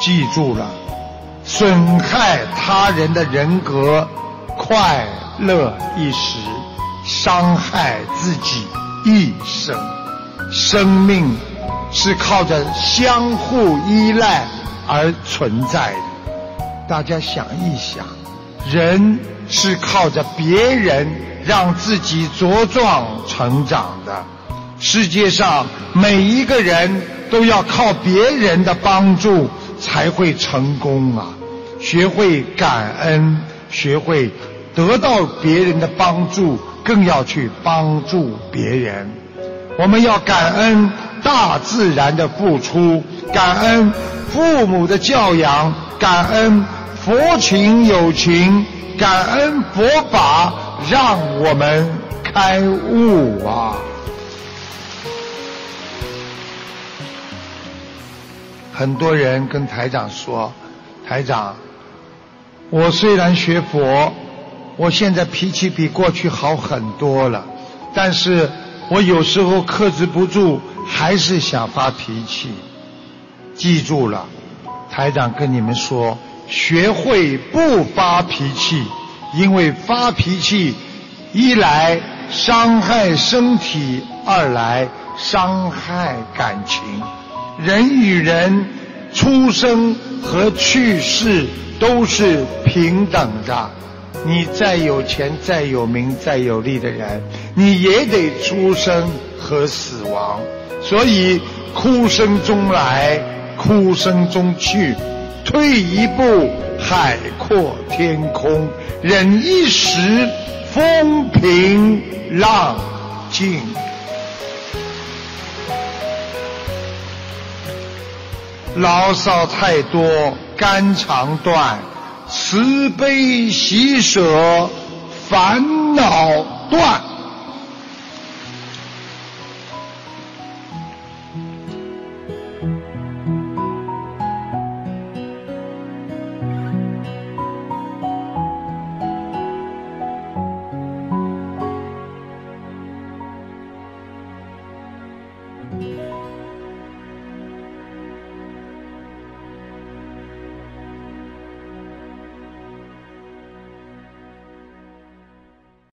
记住了，损害他人的人格，快乐一时，伤害自己一生。生命是靠着相互依赖而存在的。大家想一想，人是靠着别人让自己茁壮成长的。世界上每一个人都要靠别人的帮助才会成功啊！学会感恩，学会得到别人的帮助，更要去帮助别人。我们要感恩大自然的付出，感恩父母的教养，感恩佛情友情，感恩佛法让我们开悟啊！很多人跟台长说，台长，我虽然学佛，我现在脾气比过去好很多了，但是我有时候克制不住，还是想发脾气。记住了，台长跟你们说，学会不发脾气，因为发脾气一来伤害身体，二来伤害感情。人与人出生和去世都是平等的，你再有钱再有名再有力的人，你也得出生和死亡。所以哭声中来，哭声中去，退一步海阔天空，忍一时风平浪静。牢骚太多肝肠断，慈悲喜舍烦恼断。